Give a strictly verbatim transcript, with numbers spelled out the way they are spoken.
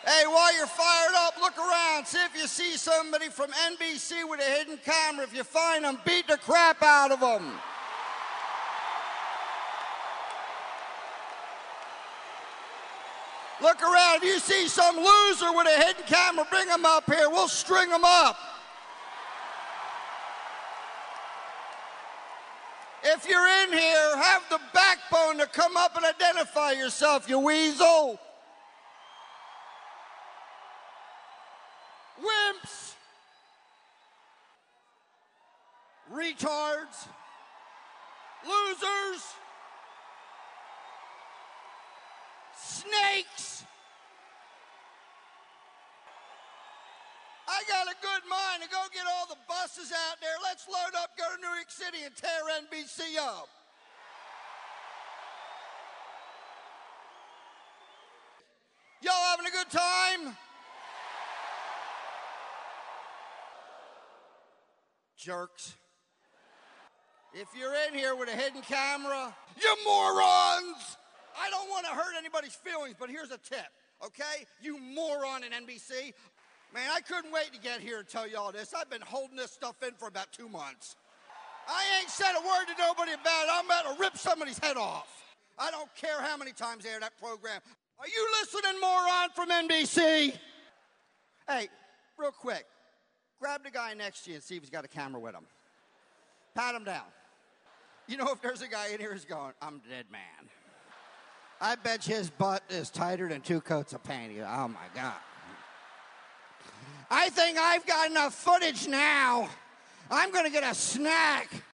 Hey, while you're fired up, look around. See if you see somebody from N B C with a hidden camera. If you find them, beat the crap out of them. Look around. If you see some loser with a hidden camera, bring them up here. We'll string them up. If you're in here, have the backbone to come up and identify yourself, you weasel. Wimps. Retards. Losers. Snakes. I got a good mind to go get all the buses out there. Let's load up, go to New York City, and tear N B C up. Y'all having a good time? Jerks. If you're in here with a hidden camera, you morons! I don't want to hurt anybody's feelings, but here's a tip, okay? You moron in N B C. Man, I couldn't wait to get here and tell y'all this. I've been holding this stuff in for about two months. I ain't said a word to nobody about it. I'm about to rip somebody's head off. I don't care how many times they air that program. Are you listening, moron from N B C? Hey, real quick, grab the guy next to you and see if he's got a camera with him. Pat him down. You know, if there's a guy in here who's going, I'm a dead man. I bet his butt is tighter than two coats of panties. Oh, my God. I think I've got enough footage now. I'm going to get a snack.